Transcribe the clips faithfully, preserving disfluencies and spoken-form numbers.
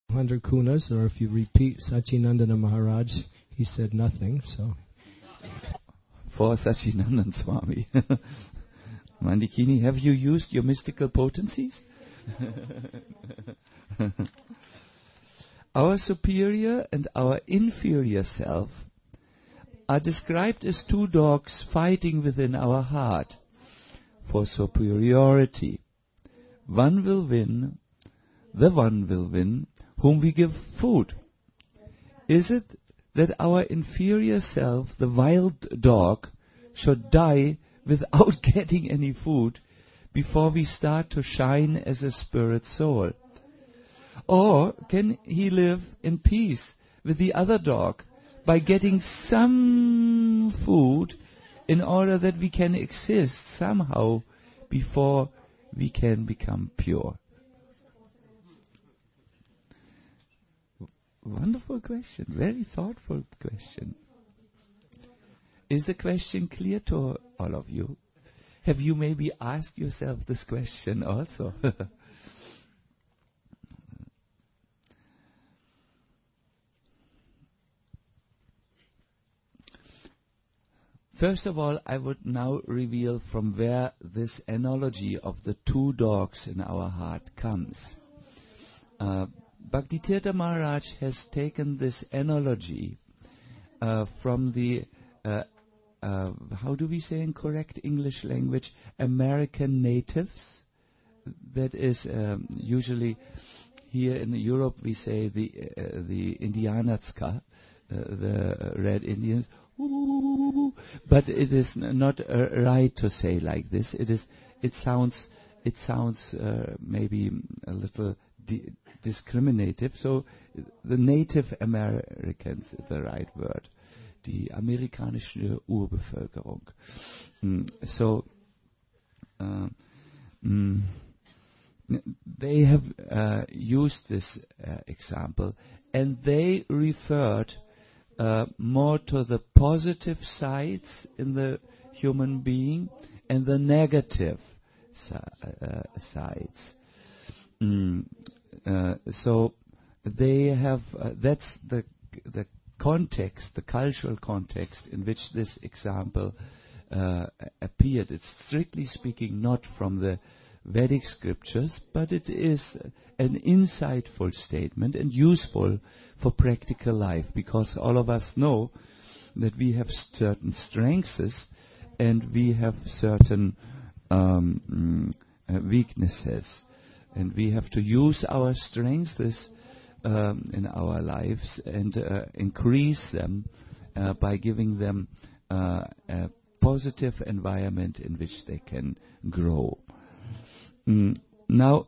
one hundred kunas, or if you repeat Sachinandana Maharaj, he said nothing, so. For Sachinandan Swami. Mandikini, have you used your mystical potencies? Our superior and our inferior self are described as two dogs fighting within our heart for superiority. One will win, the one will win, whom we give food. Is it that our inferior self, the wild dog, should die without getting any food before we start to shine as a spirit soul? Or can he live in peace with the other dog by getting some food in order that we can exist somehow before we can become pure? Wonderful question, very thoughtful question. Is the question clear to all of you? Have you maybe asked yourself this question also? First of all, I would now reveal from where this analogy of the two dogs in our heart comes. Uh, Bhaktitirtha Maharaj has taken this analogy uh, from the, uh, uh, how do we say in correct English language, American natives. That is um, usually here in Europe we say the uh, the Indianatska, uh, the Red Indians. Ooh, but it is n- not uh, right to say like this. It is. It sounds. It sounds uh, maybe a little di- discriminative. So the Native Americans is the right word. Die amerikanische Urbevölkerung. Mm, so uh, mm, they have uh, used this uh, example, and they referred Uh, more to the positive sides in the human being and the negative si- uh, sides. Mm, uh, so they have, uh, that's the the context, the cultural context in which this example uh, appeared. It's strictly speaking not from the Vedic scriptures, but it is an insightful statement and useful for practical life, because all of us know that we have certain strengths and we have certain um, mm, uh, weaknesses, and we have to use our strengths um, in our lives and uh, increase them uh, by giving them uh, a positive environment in which they can grow. Mm, now,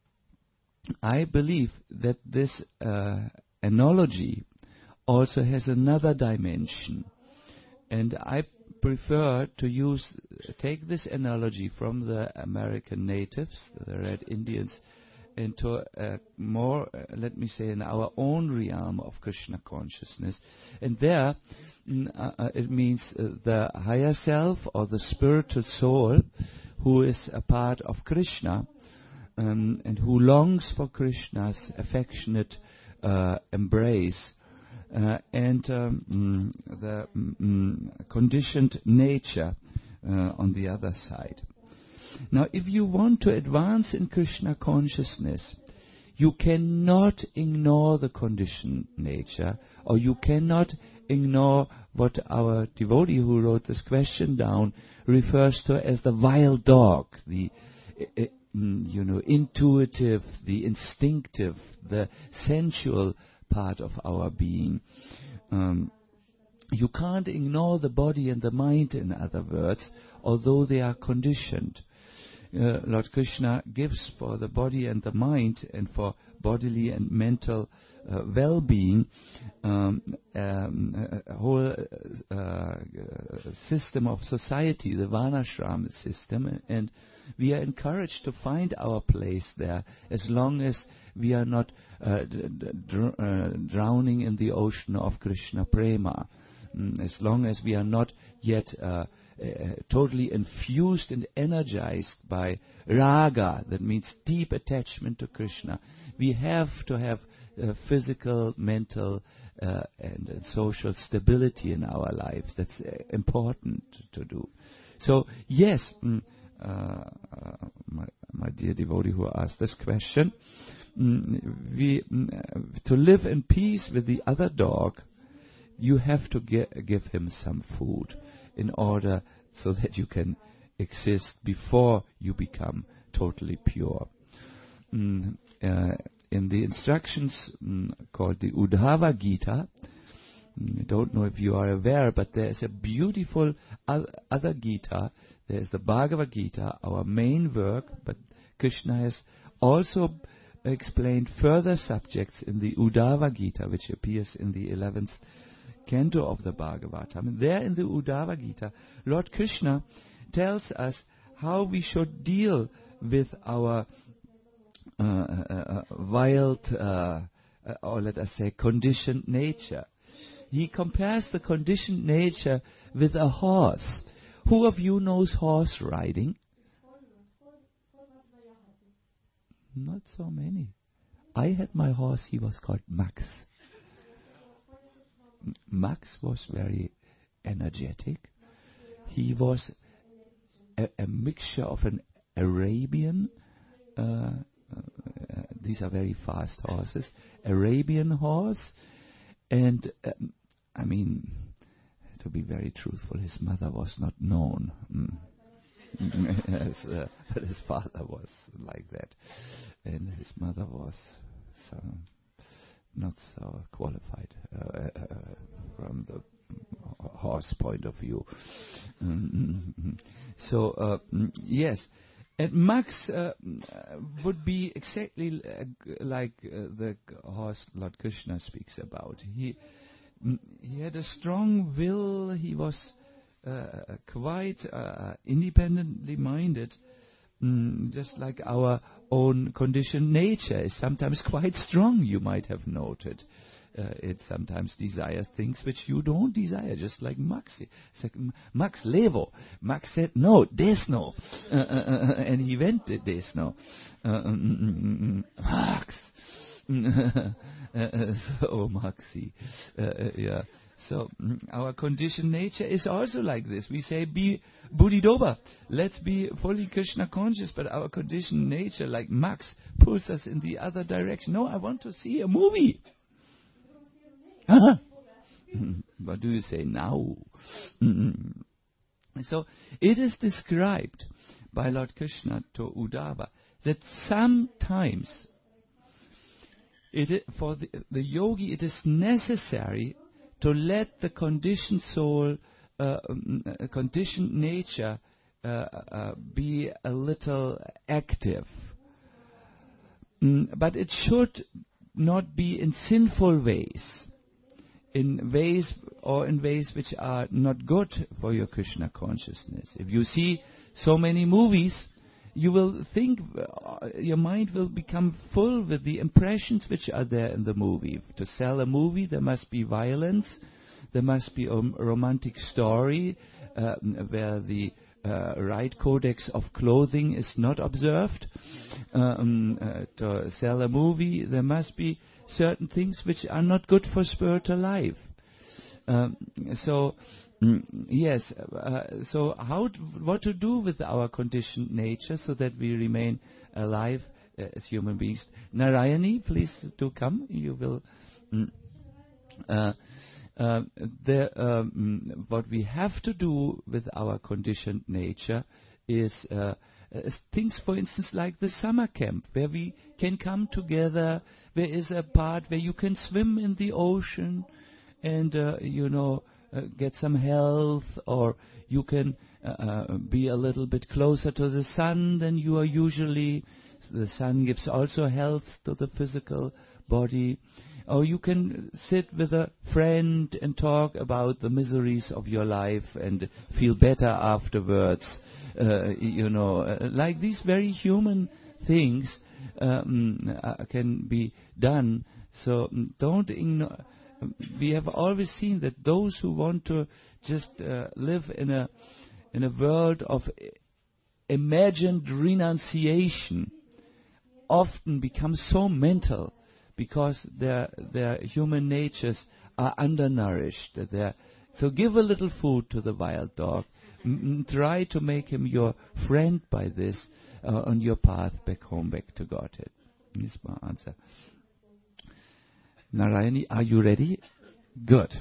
I believe that this uh, analogy also has another dimension, and I prefer to use take this analogy from the American natives, the Red Indians, into a more, uh, let me say, in our own realm of Krishna consciousness. And there, mm, uh, it means uh, the higher self or the spiritual soul, who is a part of Krishna, um, and who longs for Krishna's affectionate uh, embrace, uh, and um, mm, the mm, conditioned nature uh, on the other side. Now, if you want to advance in Krishna consciousness, you cannot ignore the conditioned nature, or you cannot ignore what our devotee who wrote this question down refers to as the wild dog, the uh, you know, intuitive, the instinctive, the sensual part of our being. Um, you can't ignore the body and the mind, in other words, although they are conditioned. Uh, Lord Krishna gives for the body and the mind, and for bodily and mental uh, well-being, um, um, a whole uh, uh, system of society, the Varnashram system, and we are encouraged to find our place there, as long as we are not uh, d- d- dr- uh, drowning in the ocean of Krishna Prema, mm, as long as we are not yet uh, Uh, totally infused and energized by raga, that means deep attachment to Krishna. We have to have uh, physical, mental, uh, and uh, social stability in our lives. That's uh, important to do. So, yes, mm, uh, uh, my, my dear devotee who asked this question, mm, we, mm, uh, to live in peace with the other dog, you have to ge- give him some food in order so that you can exist before you become totally pure. Mm, uh, in the instructions mm, called the Uddhava Gita, mm, I don't know if you are aware, but there is a beautiful o- other Gita. There is the Bhagavad Gita, our main work, but Krishna has also explained further subjects in the Uddhava Gita, which appears in the eleventh canto of the Bhagavatam. And there in the Uddhava Gita, Lord Krishna tells us how we should deal with our uh, uh, uh, wild, uh, uh, or let us say, conditioned nature. He compares the conditioned nature with a horse. Who of you knows horse riding? Not so many. I had my horse, he was called Max. Max was very energetic. He was a, a mixture of an Arabian, uh, uh, these are very fast horses, Arabian horse, and um, I mean, to be very truthful, his mother was not known. Mm. yes, uh, but his father was like that, and his mother was some not so qualified uh, uh, from the horse point of view. Mm-hmm. So, uh, yes, and Max uh, would be exactly uh, like uh, the horse Lord Krishna speaks about. He mm, he had a strong will. He was uh, quite uh, independently minded. Mm, just like our own conditioned nature is sometimes quite strong, you might have noted. Uh, it sometimes desires things which you don't desire, just like Max. It's like, Max, levo. Max said, no, desno. Uh, uh, uh, and he went to desno. Uh, um, um, Max. uh, so, Maxi. Uh, uh, yeah. So, mm, our conditioned nature is also like this. We say, be Bodhidoba. Let's be fully Krishna conscious, but our conditioned nature, like Max, pulls us in the other direction. No, I want to see a movie. What do you say now? So, it is described by Lord Krishna to Uddhava that sometimes it is, for the, the yogi it is necessary to let the conditioned soul, uh, um, uh, conditioned nature, uh, uh, be a little active. Mm, but it should not be in sinful ways, in ways or in ways which are not good for your Krishna consciousness. If you see so many movies, you will think, uh, your mind will become full with the impressions which are there in the movie. To sell a movie, there must be violence, there must be a romantic story uh, where the uh, right codex of clothing is not observed. Um, uh, to sell a movie, there must be certain things which are not good for spiritual life. Um, so, mm, yes, uh, so how, t- what to do with our conditioned nature so that we remain alive uh, as human beings? Narayani, please do come. You will. Mm, uh, uh, the, um, what we have to do with our conditioned nature is uh, uh, things, for instance, like the summer camp, where we can come together. There is a part where you can swim in the ocean and, uh, you know, uh, get some health, or you can uh, uh, be a little bit closer to the sun than you are usually. The sun gives also health to the physical body. Or you can sit with a friend and talk about the miseries of your life and feel better afterwards. Uh, you know, uh, like these very human things um, uh, can be done. So um, don't ignore. We have always seen that those who want to just uh, live in a in a world of imagined renunciation often become so mental because their their human natures are undernourished. They're, so give a little food to the wild dog. M- try to make him your friend by this uh, on your path back home, back to Godhead. This is my answer. Narayani, are you ready? Good.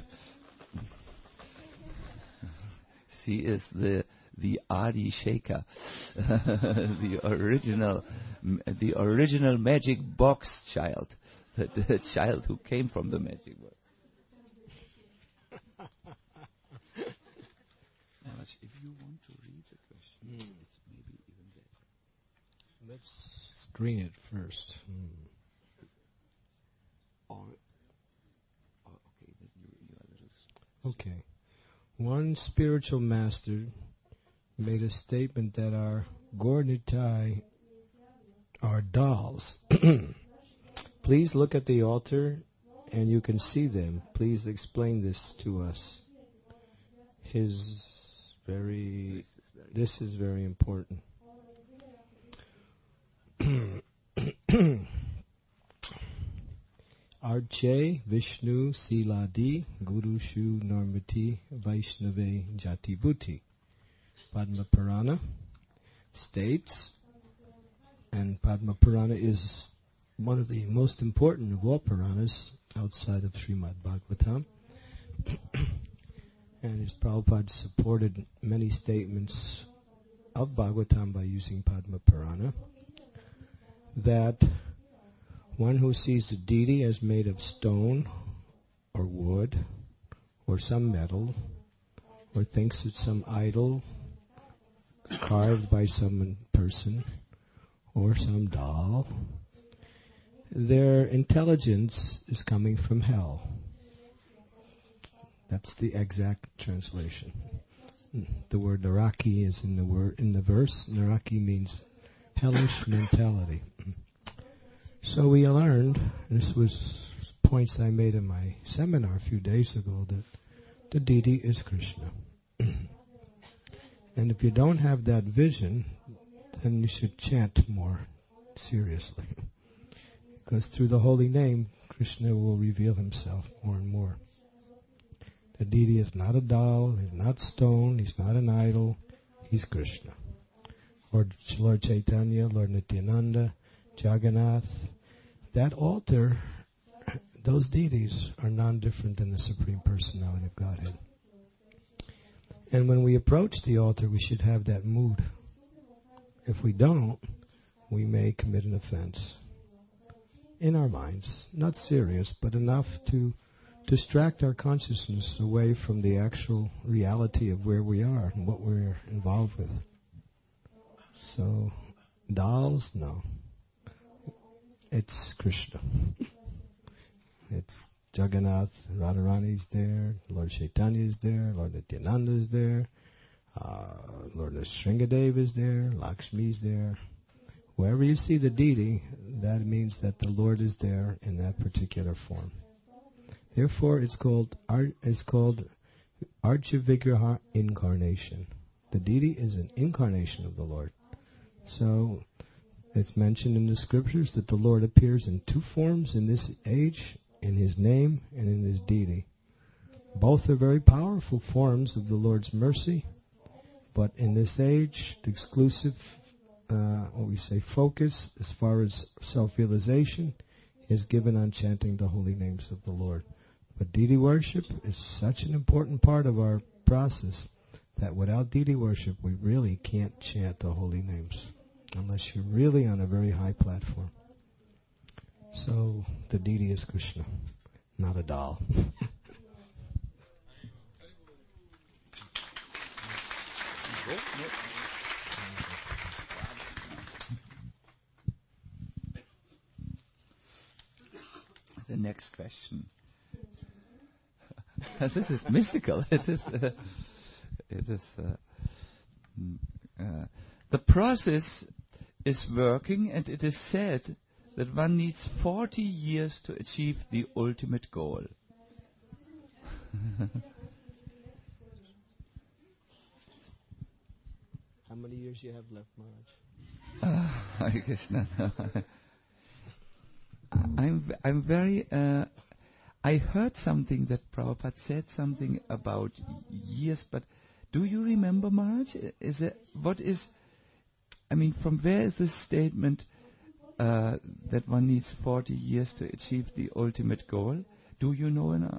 She is the the Adi Shaker, the original, the original magic box child, the, the child who came from the magic box. If you want to read the question, mm. it's maybe even better. Let's screen it first. Mm. Or, or okay, then you, you are a little. Okay. One spiritual master made a statement that our Gornitai are dolls. Please look at the altar and you can see them. Please explain this to us. His very, this is very important. Arche Vishnu Siladi Guru Shu Normati Vaishnave Jati Bhuti. Padma Purana states, and Padma Purana is one of the most important of all Puranas outside of Srimad Bhagavatam. And his Prabhupada supported many statements of Bhagavatam by using Padma Purana, that one who sees the deity as made of stone or wood or some metal, or thinks it's some idol carved by some person or some doll, their intelligence is coming from hell. That's the exact translation. The word Naraki is in the word in the verse. Naraki means hellish mentality. So we learned, this was points I made in my seminar a few days ago, that the deity is Krishna. And if you don't have that vision, then you should chant more seriously. Because through the holy name, Krishna will reveal himself more and more. The deity is not a doll, he's not stone, he's not an idol, he's Krishna. Lord, Lord Chaitanya, Lord Nityananda, Jagannath. That altar, those deities are non-different than the Supreme Personality of Godhead. And when we approach the altar, we should have that mood. If we don't, we may commit an offense in our minds. Not serious, but enough to distract our consciousness away from the actual reality of where we are and what we're involved with. So, dolls, no. It's Krishna. It's Jagannath, Radharani's there, Lord Chaitanya is there, Lord Nityananda is there, uh, Lord Sringadev is there, Lakshmi is there. Wherever you see the deity, that means that the Lord is there in that particular form. Therefore, it's called it's called Archa-Vigraha incarnation. The deity is an incarnation of the Lord. So, it's mentioned in the scriptures that the Lord appears in two forms in this age, in His name and in His deity. Both are very powerful forms of the Lord's mercy, but in this age, the exclusive, uh, what we say, focus as far as self-realization is given on chanting the holy names of the Lord. But deity worship is such an important part of our process that without deity worship, we really can't chant the holy names unless you're really on a very high platform. So the deity is Krishna, not a doll. The next question. This is mystical. It is. Uh, it is. Uh, uh, the process is working, and it is said that one needs forty years to achieve the ultimate goal. How many years you have left, Maharaj? Uh, Hare Krishna. I'm I'm very. Uh, I heard something that Prabhupada said something about years, but do you remember, Maharaj? Is it what is? I mean, from where is this statement uh, that one needs forty years to achieve the ultimate goal? Do you know? An, uh,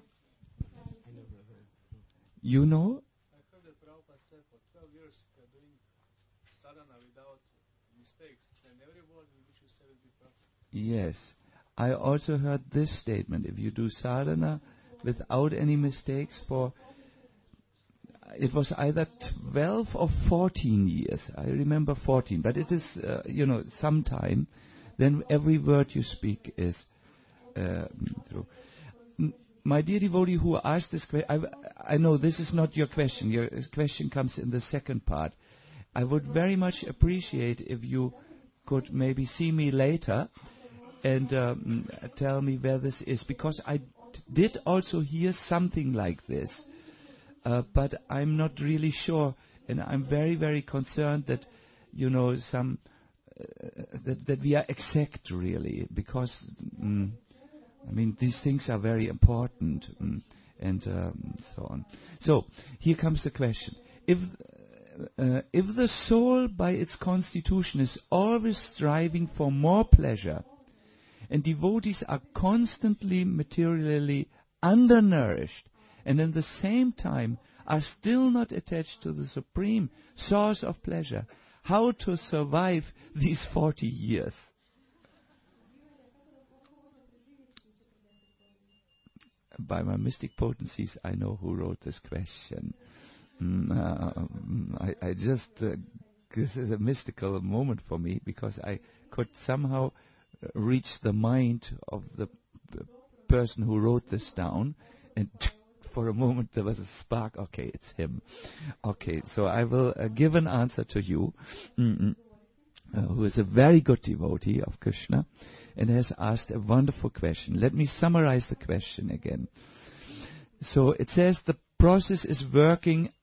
you know? I heard that Prabhupada said for twelve years we are doing sadhana without mistakes, and everyone which you said will be perfect. Yes. I also heard this statement. If you do sadhana without any mistakes for, it was either twelve or fourteen years. I remember fourteen, but it is, uh, you know, some time, then every word you speak is uh, true. M- My dear devotee who asked this question, I, I know this is not your question. Your question comes in the second part. I would very much appreciate if you could maybe see me later and um, tell me where this is, because I d- did also hear something like this, uh, but I'm not really sure, and I'm very, very concerned that, you know, some uh, that that we are exact really, because mm, I mean these things are very important, mm, and um, so on. So here comes the question: If uh, if the soul by its constitution is always striving for more pleasure, and devotees are constantly materially undernourished, and at the same time are still not attached to the supreme source of pleasure, how to survive these forty years? By my mystic potencies, I know who wrote this question. Mm, uh, I, I just, uh, this is a mystical moment for me, because I could somehow reach the mind of the p- person who wrote this down, and for a moment there was a spark. Okay, it's him. Okay, so I will uh, give an answer to you, mm-mm, uh, who is a very good devotee of Krishna and has asked a wonderful question. Let me summarize the question again. So it says the process is working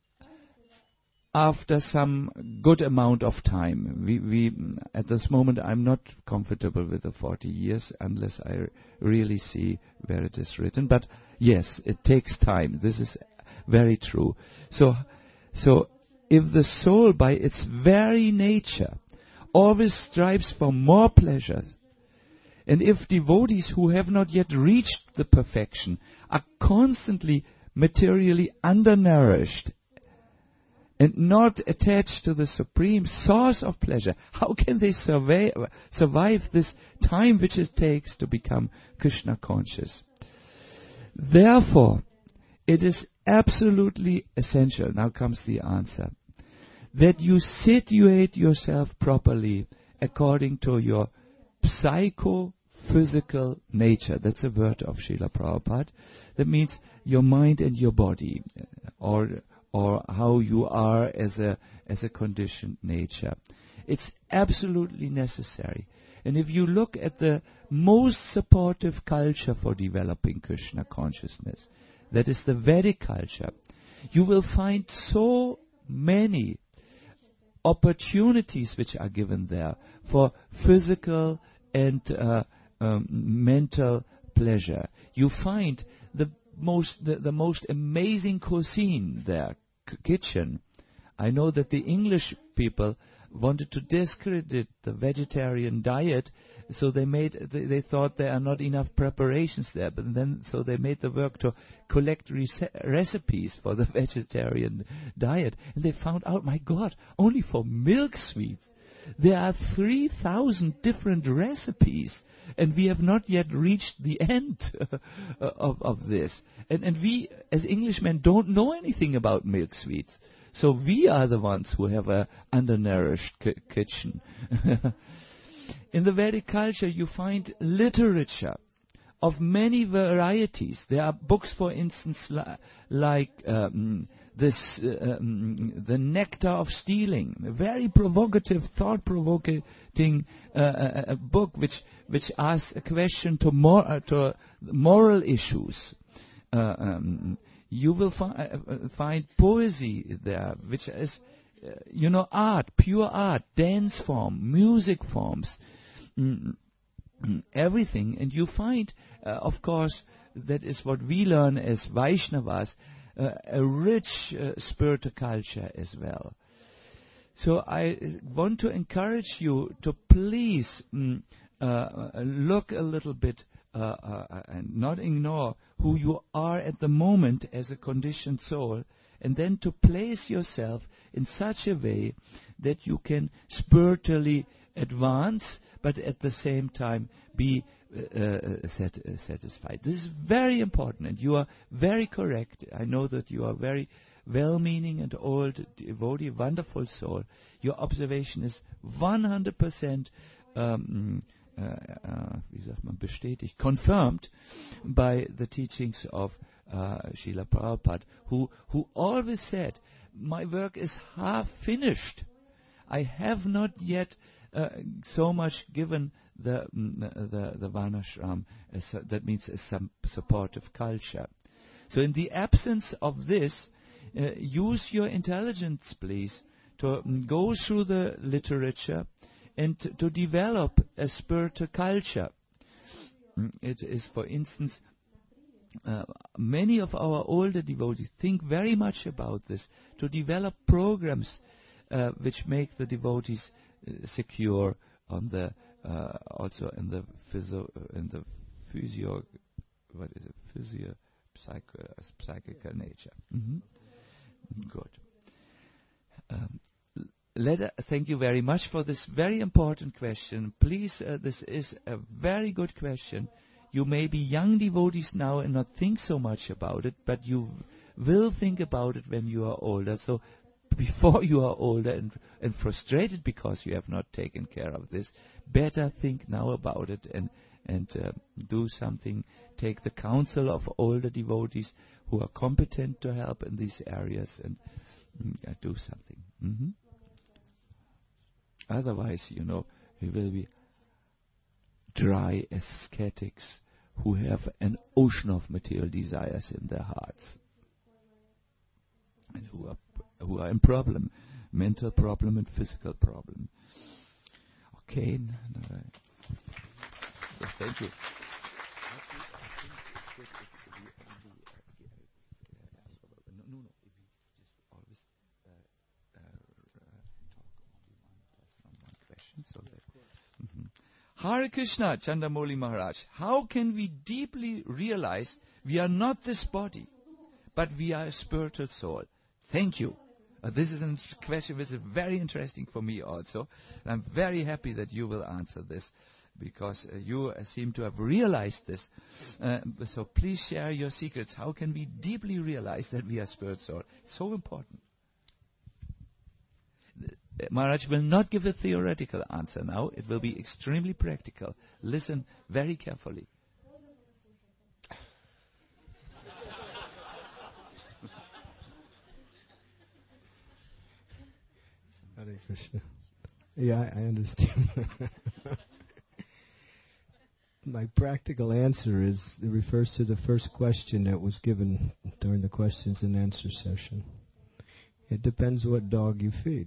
after some good amount of time. We, we, at this moment, I'm not comfortable with the forty years unless I r- really see where it is written. But yes, it takes time. This is very true. So, so if the soul by its very nature always strives for more pleasures, and if devotees who have not yet reached the perfection are constantly materially undernourished and not attached to the supreme source of pleasure, how can they survive, survive this time which it takes to become Krishna conscious? Therefore, it is absolutely essential, now comes the answer, that you situate yourself properly according to your psychophysical nature. That's a word of Srila Prabhupada. That means your mind and your body, or or how you are as a as a conditioned nature. It's absolutely necessary. And if you look at the most supportive culture for developing Krishna consciousness, that is the Vedic culture, you will find so many opportunities which are given there for physical and uh, um, mental pleasure. You find the most the, the most amazing cuisine there, c- kitchen. I know that the English people wanted to discredit the vegetarian diet, so they made they, they thought there are not enough preparations there, but then so they made the work to collect rece- recipes for the vegetarian diet, and they found out, my God, only for milk sweets there are three thousand different recipes, and we have not yet reached the end of, of this. And, and we, as Englishmen, don't know anything about milk sweets. So we are the ones who have a undernourished ki- kitchen. In the Vedic culture, you find literature of many varieties. There are books, for instance, li- like um, this, uh, um, the Nectar of Stealing, a very provocative, thought-provoking uh, a, a book which which asks a question to, mor- uh, to moral issues. Uh, um, you will fi- uh, find poesy there, which is, uh, you know, art, pure art, dance form, music forms. Mm. everything. And you find, uh, of course, that is what we learn as Vaishnavas, uh, a rich uh, spiritual culture as well. So I want to encourage you to please mm, uh, look a little bit uh, uh, and not ignore who you are at the moment as a conditioned soul, and then to place yourself in such a way that you can spiritually advance, but at the same time be uh, uh, sat- uh, satisfied. This is very important, and you are very correct. I know that you are very well-meaning and old devotee, wonderful soul. Your observation is one hundred percent um, uh, uh, wie sagt man, bestätigt, confirmed by the teachings of uh, Srila Prabhupada, who, who always said, my work is half finished. I have not yet uh, so much given the the, the Varnashram, as, uh, that means as some supportive culture. So in the absence of this, Uh, use your intelligence, please, to um, go through the literature and t- to develop a spiritual culture. Mm, It is, for instance, uh, many of our older devotees think very much about this, to develop programs uh, which make the devotees uh, secure on the uh, also in the physio in the physio what is it physio psycho psychical nature. Mm-hmm. Good. Um, let, uh, thank you very much for this very important question. Please, uh, this is a very good question. You may be young devotees now and not think so much about it, but you will think about it when you are older. So before you are older and, and frustrated because you have not taken care of this, better think now about it and, and uh, do something. Take the counsel of older devotees who are competent to help in these areas, and mm, uh, do something. Mm-hmm. Otherwise, you know, we will be dry ascetics who have an ocean of material desires in their hearts, and who are who are in problem, mental problem and physical problem. Okay, n- n- uh, thank you. So that, mm-hmm. Hare Krishna, Chandamoli Maharaj. How can we deeply realize we are not this body, but we are a spiritual soul? Thank you. Uh, this is a question which is very interesting for me also. And I'm very happy that you will answer this, because uh, you uh, seem to have realized this. Uh, so please share your secrets. How can we deeply realize that we are spiritual soul? It's so important. Maharaj will not give a theoretical answer now. It will be extremely practical. Listen very carefully. Hare Krishna. Yeah, I, I understand. My practical answer is, it refers to the first question that was given during the questions and answer session. It depends what dog you feed.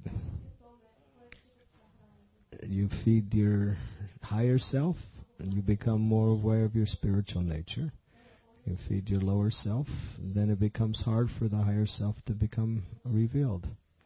You feed your higher self, and you become more aware of your spiritual nature. You feed your lower self, and then it becomes hard for the higher self to become revealed.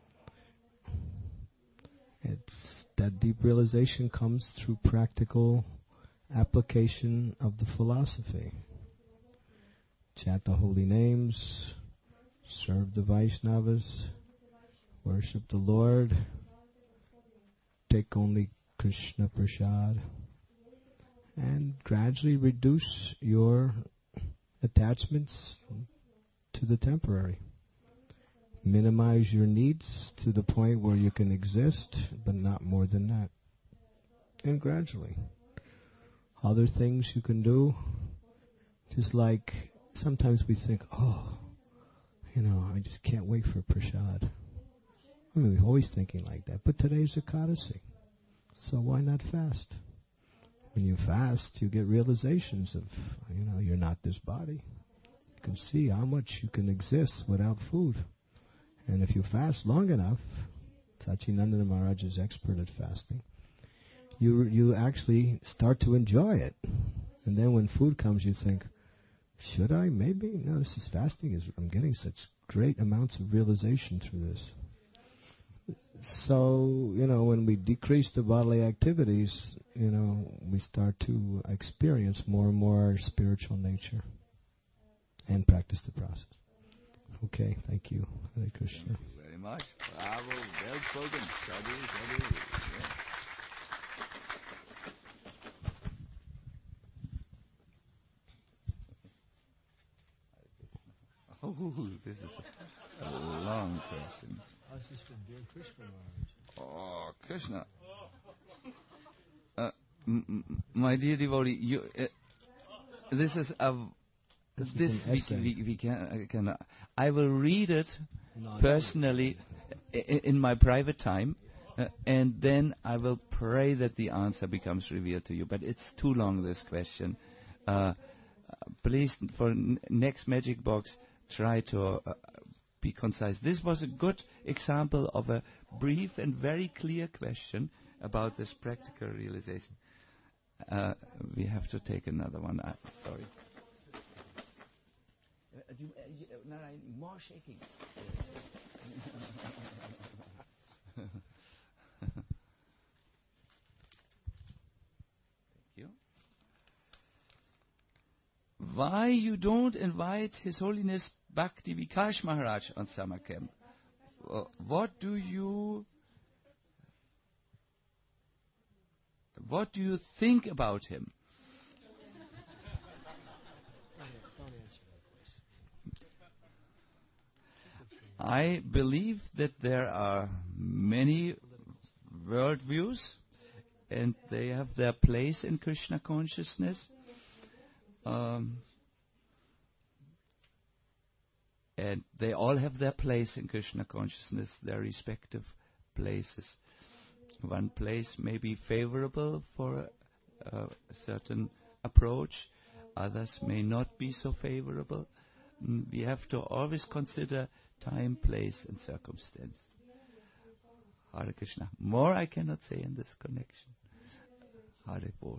It's that deep realization comes through practical application of the philosophy. Chant the holy names, serve the Vaishnavas, worship the Lord, take only Krishna Prasad, and gradually reduce your attachments to the temporary. Minimize your needs to the point where you can exist, but not more than that. And gradually. Other things you can do, just like sometimes we think, oh, you know, I just can't wait for Prasad. I mean, we're always thinking like that. But today's Ekadasi, so why not fast? When you fast, you get realizations of, you know, you're not this body. You can see how much you can exist without food. And if you fast long enough, Sachinandana Maharaj is expert at fasting, you you actually start to enjoy it. And then when food comes, you think, should I? Maybe? No, this is fasting. Is I'm getting such great amounts of realization through this. So, you know, when we decrease the bodily activities, you know, we start to experience more and more our spiritual nature and practice the process. Okay, thank you. Hare Krishna. Thank you very much. Bravo, well spoken. Sadhu, sadhu. Yeah. Oh, this is a long question. Oh, this is from dear Krishna Maharaj. Oh, Krishna. Uh, m- m- my dear devotee, you, uh, this is a This, this is an we, essay. we, we can, uh, can uh, I will read it No, personally in, in my private time, uh, and then I will pray that the answer becomes revealed to you. But it's too long, this question. Uh, please, for n- next Magic Box, try to uh, be concise. This was a good example of a brief and very clear question about this practical realization. Uh, we have to take another one. Uh, sorry. Uh, do, uh, y- uh, Narayan, more shaking. Thank you. Why you don't invite His Holiness Bhakti Vikash Maharaj on summer camp? Uh, what do you what do you think about him? I believe that there are many worldviews and they have their place in Krishna consciousness. Um, and they all have their place in Krishna consciousness, their respective places. One place may be favorable for a, a certain approach, others may not be so favorable. Mm, We have to always consider time, place, and circumstance. Hare Krishna. More I cannot say in this connection. Hare Bol.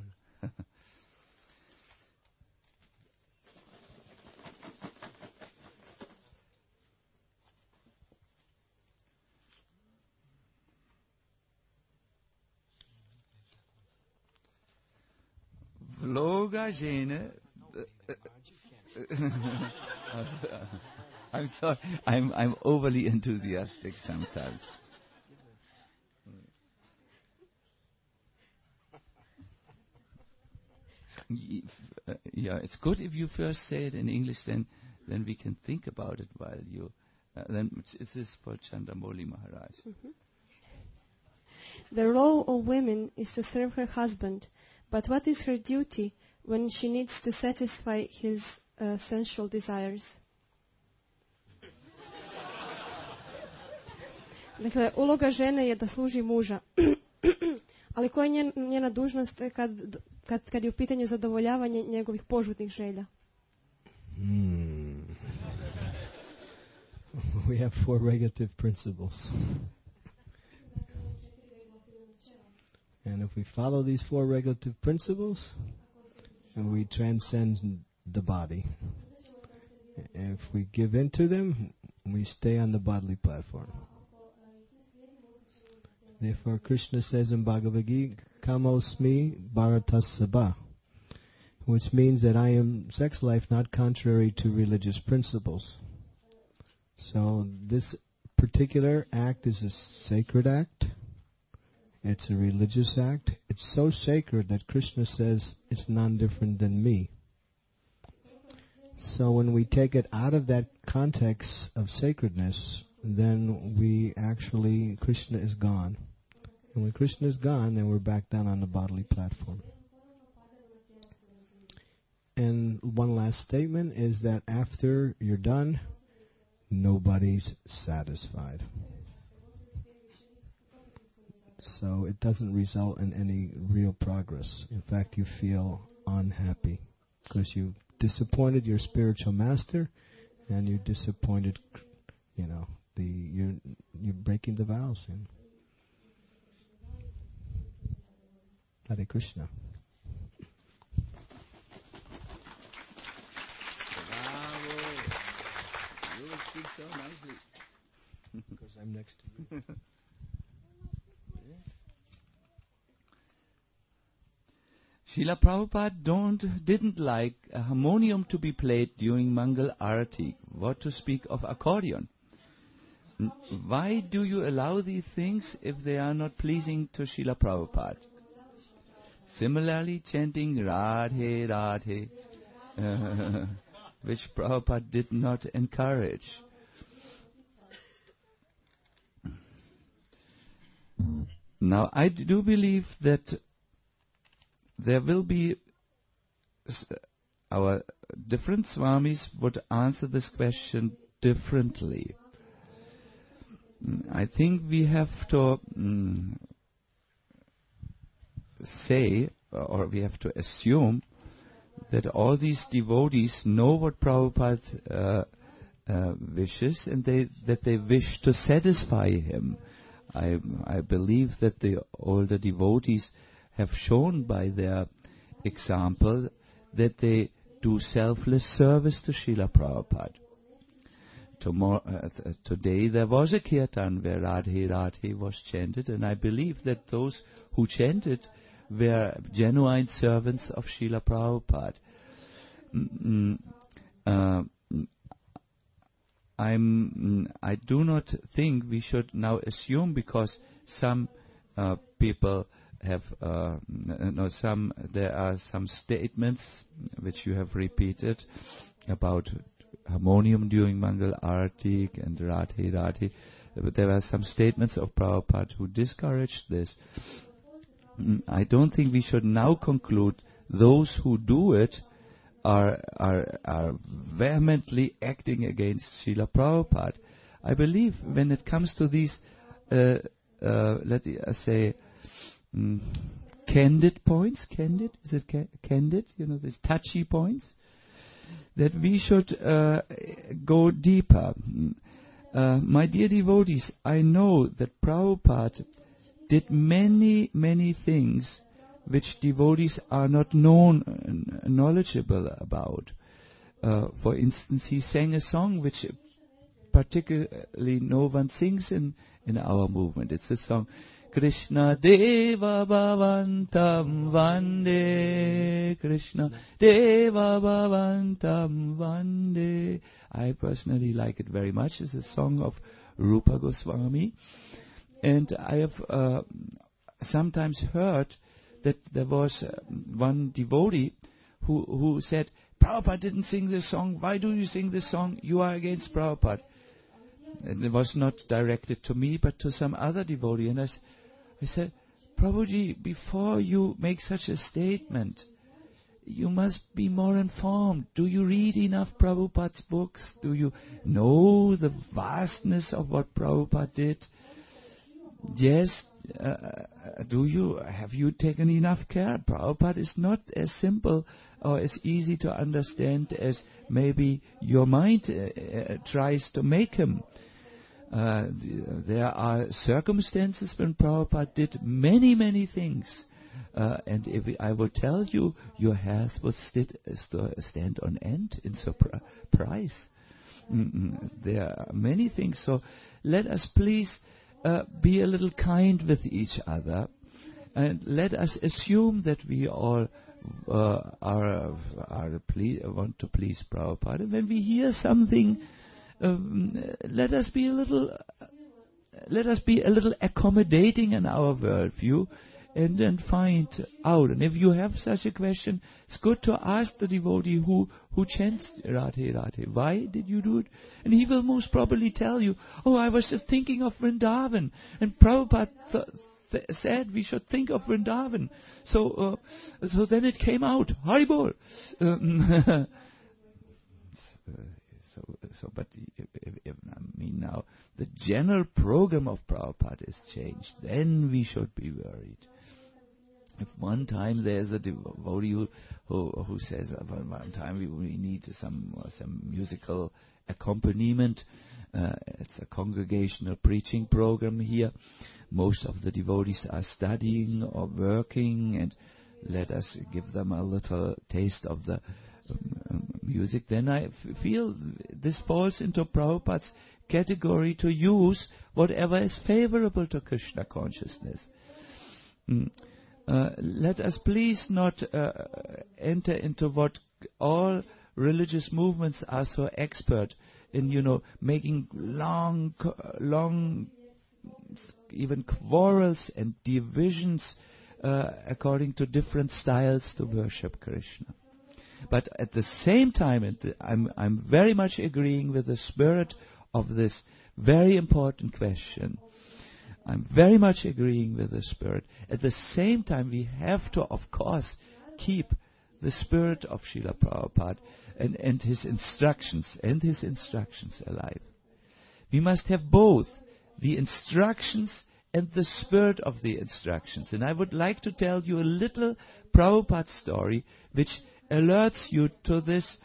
Vloga Jene. I'm sorry. I'm I'm overly enthusiastic sometimes. If, uh, yeah, it's good if you first say it in English, then then we can think about it while you. Uh, then is this for Chandramoli Maharaj? The role of women is to serve her husband, but what is her duty when she needs to satisfy his uh, sensual desires? Dakle, uloga žene je da služi muža. Ali koja je njen, njena dužnost kad, kad, kad je u pitanju zadovoljavanje njegovih požudnih želja? Hmm. We have four regulative principles. And if we follow these four regulative principles, and we transcend the body. If we give in to them, we stay on the bodily platform. Therefore, Krishna says in Bhagavad Gita, Kamosmi Bharatasabha, which means that I am sex life not contrary to religious principles. So this particular act is a sacred act. It's a religious act. It's so sacred that Krishna says it's none different than me. So when we take it out of that context of sacredness, then we actually, Krishna is gone. And when Krishna is gone, then we're back down on the bodily platform. And one last statement is that after you're done, nobody's satisfied. So it doesn't result in any real progress. In fact, you feel unhappy because you disappointed your spiritual master, and you disappointed, you know, the you're you're breaking the vows. You know. Hare Krishna. Bravo! You speak so nicely. Because I'm next to you. Srila Prabhupada don't, didn't like a harmonium to be played during Mangal Arati, what to speak of accordion. Why do you allow these things if they are not pleasing to Srila Prabhupada? Similarly, chanting Radhe Radhe, uh, which Prabhupada did not encourage. Now, I do believe that there will be, our different Swamis would answer this question differently. I think we have to mm, say, or we have to assume, that all these devotees know what Prabhupada uh, uh, wishes, and they that they wish to satisfy him. I I believe that the older devotees have shown by their example that they do selfless service to Srila Prabhupada. Tomorrow, uh, th- today there was a kirtan where Radhe Radhe was chanted, and I believe that those who chanted were genuine servants of Srila Prabhupada. Mm, uh, I'm, I do not think we should now assume, because some uh, people have, uh, no, some, there are some statements which you have repeated about harmonium during Mangal Arati and Radhe Radhe. But there are some statements of Prabhupada who discouraged this. I don't think we should now conclude those who do it are are are vehemently acting against Srila Prabhupada. I believe when it comes to these, uh, uh, let us say, mm, candid points, candid, is it ca- candid? You know, these touchy points, that we should uh, go deeper. Uh, my dear devotees, I know that Prabhupada did many, many things which devotees are not known, uh, knowledgeable about. Uh, for instance, he sang a song which particularly no one sings in, in our movement. It's the song, Krishna Deva Bhavantam Vande, Krishna Deva Bhavantam Vande. I personally like it very much. It's a song of Rupa Goswami. And I have uh, sometimes heard that there was uh, one devotee who, who said, Prabhupada didn't sing this song. Why do you sing this song? You are against Prabhupada. And it was not directed to me, but to some other devotee. And I, I said, Prabhuji, before you make such a statement, you must be more informed. Do you read enough Prabhupada's books? Do you know the vastness of what Prabhupada did? Yes, uh, do you, have you taken enough care? Prabhupada is not as simple or as easy to understand as maybe your mind uh, uh, tries to make him. Uh, there are circumstances when Prabhupada did many, many things. Uh, and if I would tell you, your hairs would st- st- stand on end in surprise. Mm-mm. There are many things. So let us please uh, be a little kind with each other. And let us assume that we all uh, are, are ple- want to please Prabhupada. And when we hear something, Um, let us be a little, uh, let us be a little accommodating in our worldview, and then find out. And if you have such a question, it's good to ask the devotee who who chants Radhe Radhe. Why did you do it? And he will most probably tell you, "Oh, I was just thinking of Vrindavan, and Prabhupada th- th- said we should think of Vrindavan. So, uh, so then it came out. Haribol." Um, So, so, but if, if, if, I mean now, the general program of Prabhupada is changed, then we should be worried. If one time there's a devotee who who, who says, uh, one, one time we, we need some uh, some musical accompaniment. Uh, it's a congregational preaching program here. Most of the devotees are studying or working, and let us give them a little taste of the um, music. Then I f- feel this falls into Prabhupada's category to use whatever is favorable to Krishna consciousness. Mm. Uh, let us please not uh, enter into what all religious movements are so expert in, you know, making long, long, even quarrels and divisions uh, according to different styles to worship Krishna. But at the same time, and the, I'm, I'm very much agreeing with the spirit of this very important question. I'm very much agreeing with the spirit. At the same time, we have to, of course, keep the spirit of Srila Prabhupada and, and his instructions, and his instructions alive. We must have both the instructions and the spirit of the instructions. And I would like to tell you a little Prabhupada story which alerts you to this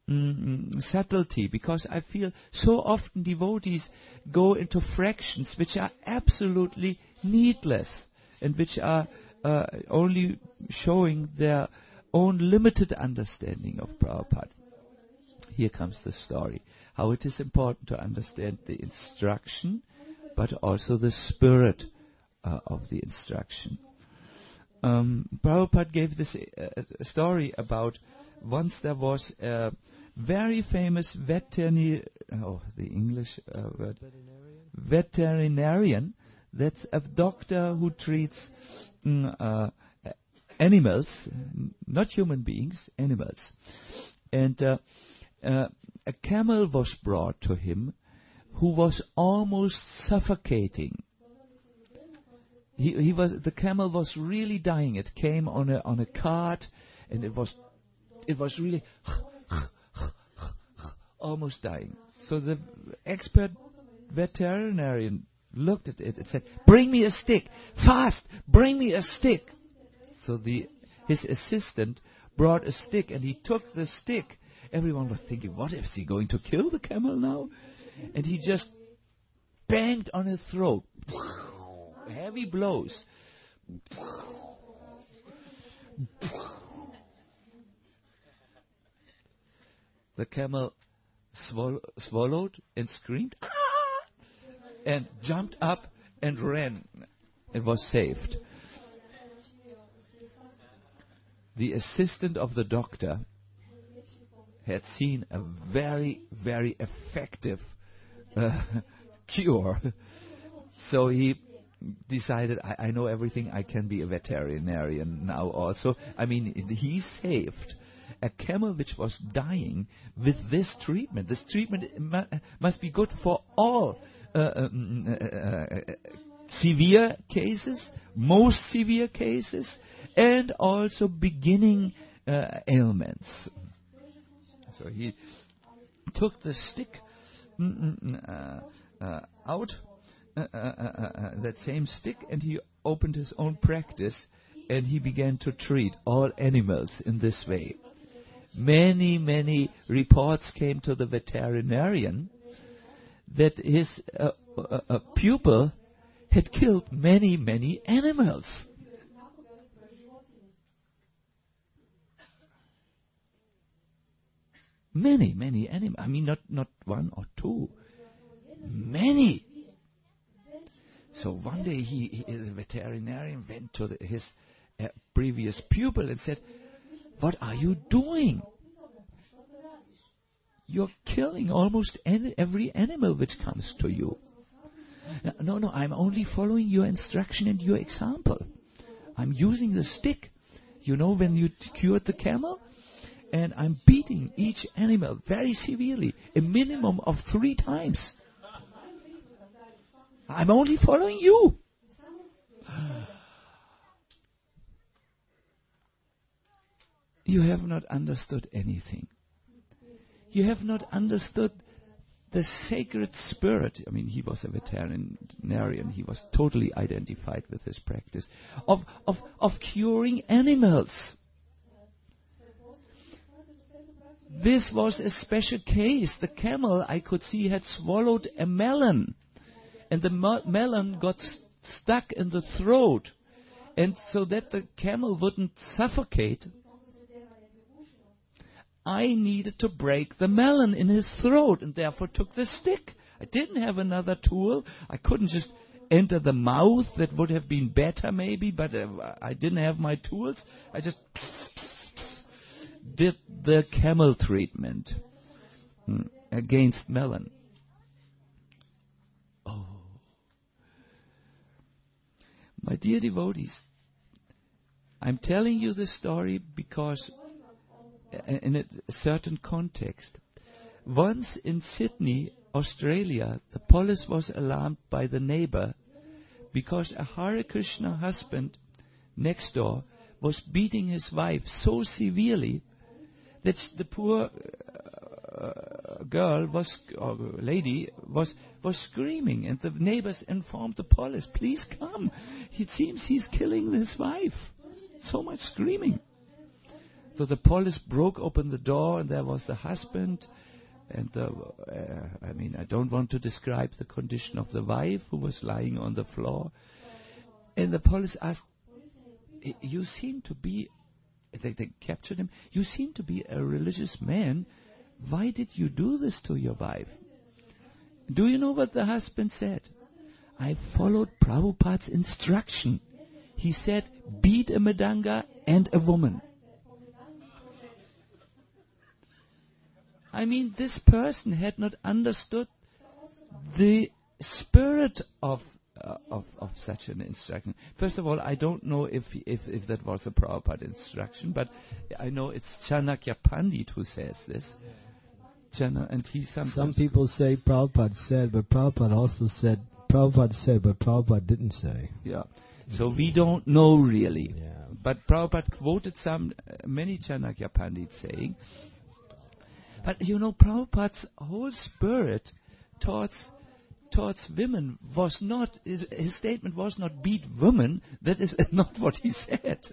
Mm, subtlety, because I feel so often devotees go into fractions which are absolutely needless and which are uh, only showing their own limited understanding of Prabhupada. Here comes the story, how it is important to understand the instruction but also the spirit uh, of the instruction. Um, Prabhupada gave this uh, story about once there was a very famous veterinary, oh, the English uh, word, veterinarian. veterinarian, that's a doctor who treats mm, uh, animals, not human beings, animals. And uh, uh, a camel was brought to him who was almost suffocating. He, he was, the camel was really dying. It came on a on a cart, and it was it was really almost dying. So the expert veterinarian looked at it and said, "Bring me a stick, fast! Bring me a stick." So the his assistant brought a stick, and he took the stick. Everyone was thinking, "What is he going to kill the camel now?" And he just banged on his throat. Heavy blows. The camel swallow, swallowed and screamed, "Ah!" and jumped up and ran. It was saved. The assistant of the doctor had seen a very, very effective uh, cure. So he decided, I, I know everything, I can be a veterinarian now also. I mean, he saved a camel which was dying with this treatment. This treatment mu- must be good for all uh, um, uh, uh, severe cases, most severe cases, and also beginning uh, ailments. So he took the stick uh, uh, out, uh, uh, uh, that same stick, and he opened his own practice, and he began to treat all animals in this way. Many, many reports came to the veterinarian that his uh, uh, uh, pupil had killed many, many animals. Many, many animals. I mean, not, not one or two. Many. So one day he, he the veterinarian went to the, his uh, previous pupil and said, "What are you doing? You're killing almost any, every animal which comes to you." No, no, I'm only following your instruction and your example. I'm using the stick. You know, when you t- cured the camel? And I'm beating each animal very severely, a minimum of three times. I'm only following you. You have not understood anything. You have not understood the sacred spirit, I mean, he was a veterinarian, he was totally identified with his practice, of, of, of curing animals. This was a special case. The camel, I could see, had swallowed a melon, and the mo- melon got st- stuck in the throat, and so that the camel wouldn't suffocate, I needed to break the melon in his throat, and therefore took the stick. I didn't have another tool. I couldn't just enter the mouth. That would have been better maybe, but uh, I didn't have my tools. I just did the camel treatment hmm, against melon. Oh. My dear devotees, I'm telling you this story because in a certain context. Once in Sydney, Australia, the police was alarmed by the neighbor because a Hare Krishna husband next door was beating his wife so severely that the poor uh, girl was, or lady was, was screaming, and the neighbors informed the police, please come, it seems he's killing his wife. So much screaming. So the police broke open the door, and there was the husband, and the, uh, I mean, I don't want to describe the condition of the wife who was lying on the floor. And the police asked, you seem to be, they, they captured him, you seem to be a religious man. Why did you do this to your wife? Do you know what the husband said? I followed Prabhupada's instruction. He said, beat a Madanga and a woman. I mean, this person had not understood the spirit of uh, of of such an instruction. First of all, I don't know if if if that was a Prabhupada instruction, but I know it's Chanakya Pandit who says this. Chana, and he sometimes Some people say Prabhupada said, but Prabhupada also said Prabhupada said, but Prabhupada didn't say. Yeah. So we don't know really. Yeah. But Prabhupada quoted some uh, many Chanakya Pandits saying. But you know, Prabhupada's whole spirit towards towards women was not, his, his statement was not beat women. That is not what he said.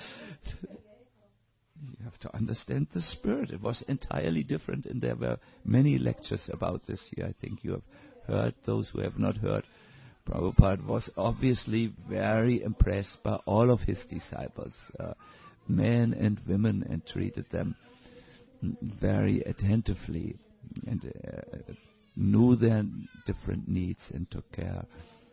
You have to understand the spirit. It was entirely different, and there were many lectures about this here. I think you have heard. Those who have not heard, Prabhupada was obviously very impressed by all of his disciples, uh, men and women, and treated them very attentively, and uh, knew their different needs and took care.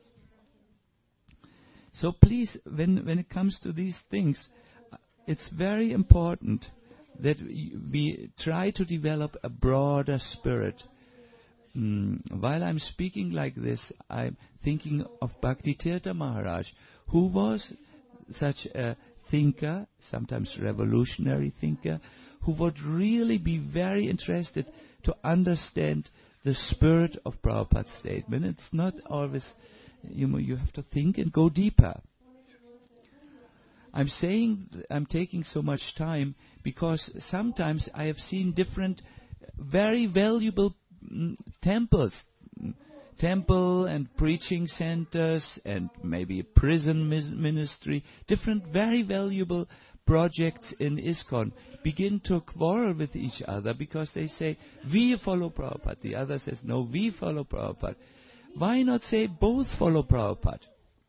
So please, when when it comes to these things, it's very important that we, we try to develop a broader spirit. Mm, while I'm speaking like this, I'm thinking of Bhaktitirtha Maharaj, who was such a thinker, sometimes revolutionary thinker, who would really be very interested to understand the spirit of Prabhupada's statement. It's not always, you know, you have to think and go deeper. I'm saying, I'm taking so much time because sometimes I have seen different, very valuable mm, temples, mm, temple and preaching centers and maybe a prison mis- ministry, different very valuable projects in ISKCON begin to quarrel with each other because they say, we follow Prabhupada. The other says, no, we follow Prabhupada. Why not say both follow Prabhupada?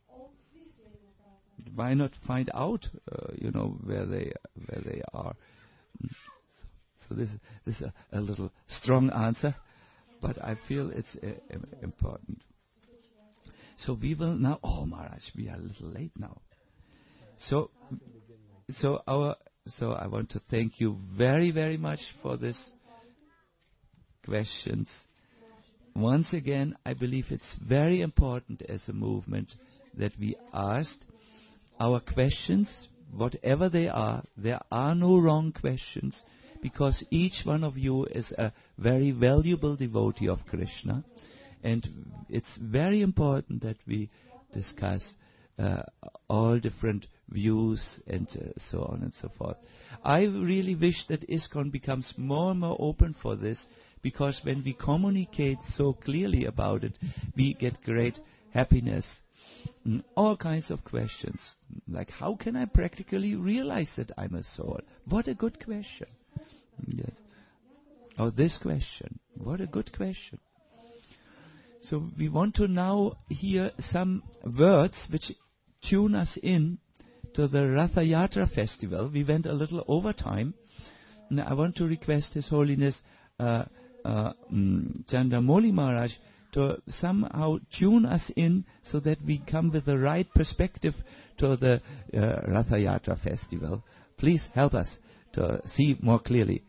Why not find out, uh, you know, where they where they are? So, so this, this is a, a little strong answer, but I feel it's uh, important. So we will now, oh Maharaj, we are a little late now. So, so our, so I want to thank you very, very much for this questions. Once again, I believe it's very important as a movement that we asked our questions, whatever they are. There are no wrong questions, because each one of you is a very valuable devotee of Krishna, and it's very important that we discuss uh, all different views and uh, so on and so forth. I really wish that ISKCON becomes more and more open for this, because when we communicate so clearly about it, we get great happiness. Mm, all kinds of questions, like how can I practically realize that I'm a soul? What a good question. Yes. Or this question, what a good question. So we want to now hear some words which tune us in to the Ratha Yatra festival. We went a little over time. Now I want to request His Holiness uh, uh, um, Chandramoli Maharaj to somehow tune us in so that we come with the right perspective to the uh, Ratha Yatra festival. Please help us to see more clearly.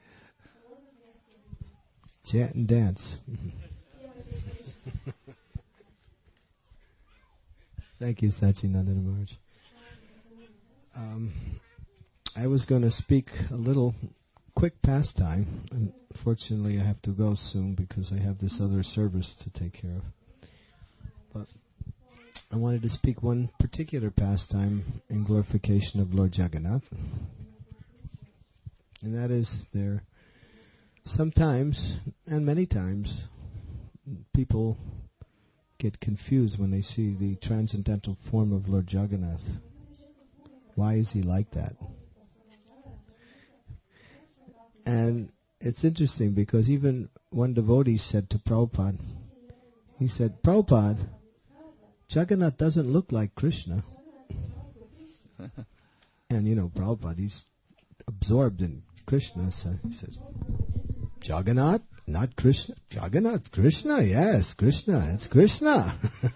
Chant and dance. Thank you, Sachinandana Maharaj. Um, I was going to speak a little quick pastime. Unfortunately, I have to go soon because I have this other service to take care of. But I wanted to speak one particular pastime in glorification of Lord Jagannath. And that is there sometimes, and many times, people get confused when they see the transcendental form of Lord Jagannath. Why is he like that? And it's interesting because even one devotee said to Prabhupada, he said, Prabhupada, Jagannath doesn't look like Krishna. And you know, Prabhupada, he's absorbed in Krishna, so he says, Jagannath, not Krishna. Jagannath, Krishna, yes, Krishna, it's Krishna.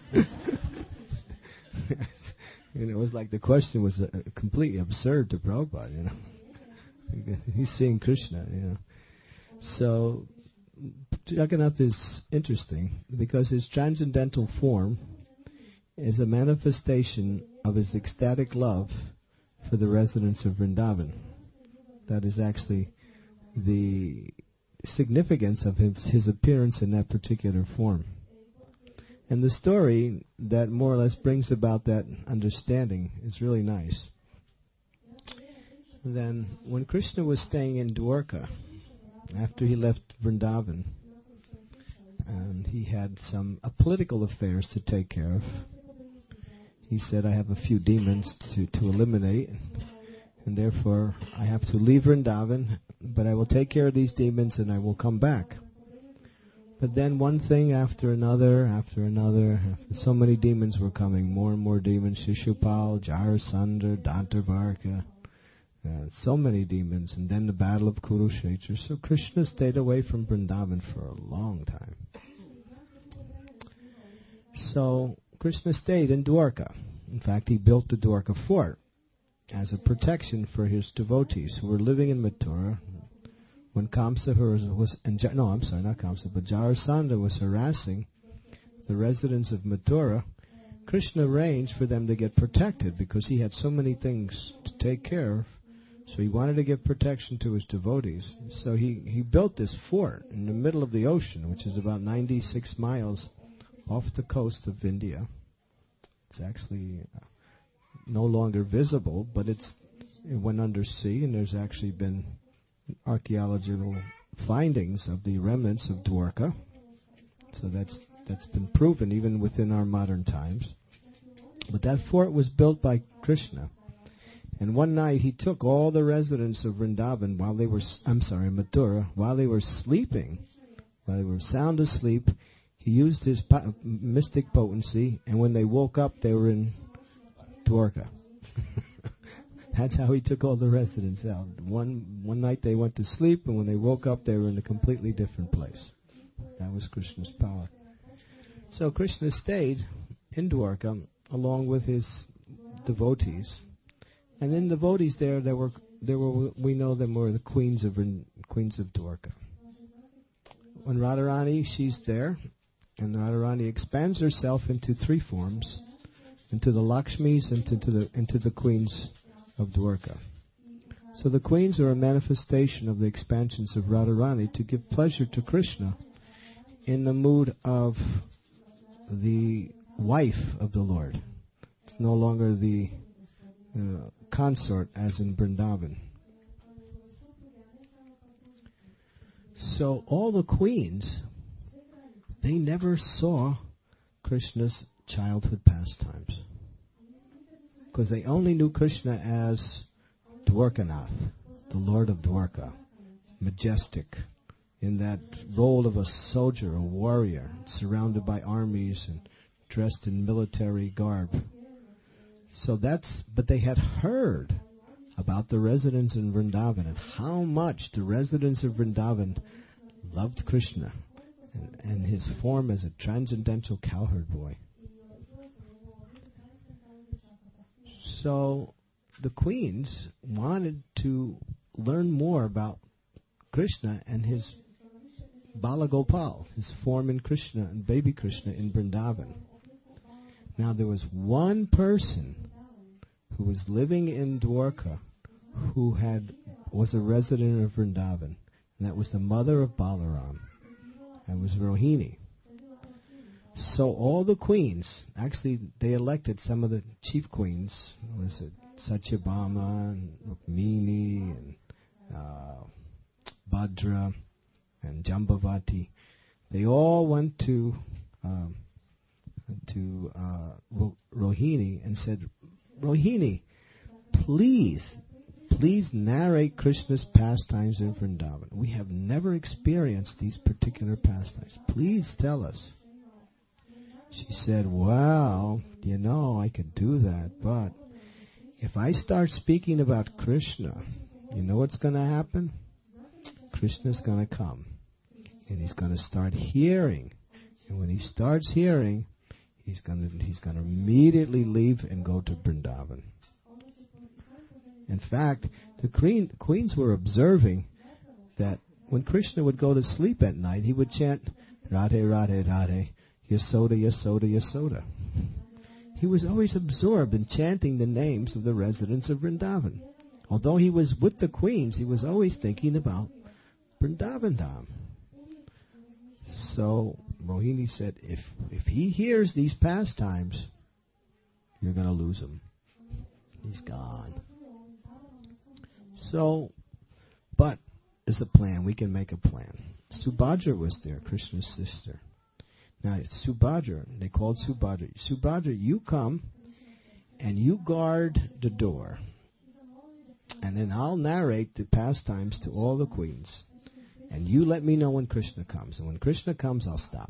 Yes. You know, it was like the question was uh, completely absurd to Prabhupada, you know. He's seeing Krishna, you know. So, Jagannath is interesting because his transcendental form is a manifestation of his ecstatic love for the residents of Vrindavan. That is actually the significance of his, his appearance in that particular form. And the story that more or less brings about that understanding is really nice. And then, when Krishna was staying in Dwarka, after he left Vrindavan, and he had some uh, political affairs to take care of, he said, I have a few demons to, to eliminate, and therefore I have to leave Vrindavan, but I will take care of these demons and I will come back. But then one thing after another, after another, after so many demons were coming, more and more demons, Shishupal, Jarasandha, Dantavarka, uh, so many demons, and then the battle of Kurukshetra. So Krishna stayed away from Vrindavan for a long time. So Krishna stayed in Dwarka. In fact, he built the Dwarka fort as a protection for his devotees who were living in Mathura. When Kamsa was, and, no, I'm sorry, not Kamsa, but Jarasandha was harassing the residents of Mathura, Krishna arranged for them to get protected because he had so many things to take care of. So he wanted to give protection to his devotees. So he, he built this fort in the middle of the ocean, which is about ninety-six miles off the coast of India. It's actually uh, no longer visible, but it's it went under sea, and there's actually been archaeological findings of the remnants of Dwarka. So that's that's been proven even within our modern times. But that fort was built by Krishna. And one night he took all the residents of Vrindavan while they were, I'm sorry, Mathura, while they were sleeping, while they were sound asleep, he used his po- mystic potency, and when they woke up, they were in Dwarka. That's how he took all the residents out. One one night they went to sleep, and when they woke up, they were in a completely different place. That was Krishna's power. So Krishna stayed in Dwarka along with his devotees, and in the devotees there, there were there were we know them were the queens of queens of Dwarka. When Radharani, she's there, and Radharani expands herself into three forms, into the Lakshmis and into the into the queens of Dwarka. So the queens are a manifestation of the expansions of Radharani to give pleasure to Krishna in the mood of the wife of the Lord. It's no longer the uh, consort as in Vrindavan. So all the queens, they never saw Krishna's childhood pastimes. Because they only knew Krishna as Dwarkanath, the Lord of Dwarka, majestic, in that role of a soldier, a warrior, surrounded by armies and dressed in military garb. So that's, but they had heard about the residents in Vrindavan and how much the residents of Vrindavan loved Krishna and, and his form as a transcendental cowherd boy. So the queens wanted to learn more about Krishna and his Bala Gopal, his form in Krishna and baby Krishna in Vrindavan. Now there was one person who was living in Dwarka who had was a resident of Vrindavan, and that was the mother of Balaram. That was Rohini. So all the queens, actually they elected some of the chief queens, was it Satyabhama and Rukmini and uh, Bhadra and Jambavati. They all went to um, to uh, Ro- Rohini and said, Rohini, please, please narrate Krishna's pastimes in Vrindavan. We have never experienced these particular pastimes. Please tell us. She said, well, you know, I could do that, but if I start speaking about Krishna, you know what's going to happen? Krishna's going to come, and he's going to start hearing. And when he starts hearing, he's going to he's going to immediately leave and go to Vrindavan. In fact, the queen, queens were observing that when Krishna would go to sleep at night, he would chant, Radhe, Radhe, Radhe, Yasoda, Yasoda, Yasoda. He was always absorbed in chanting the names of the residents of Vrindavan. Although he was with the queens, he was always thinking about Vrindavan Dham. So Rohini said, if if he hears these pastimes, you're going to lose him. He's gone. So, but there's a plan. We can make a plan. Subhadra was there, Krishna's sister. Now, Subhadra, they called Subhadra. Subhadra, you come and you guard the door. And then I'll narrate the pastimes to all the queens. And you let me know when Krishna comes. And when Krishna comes, I'll stop.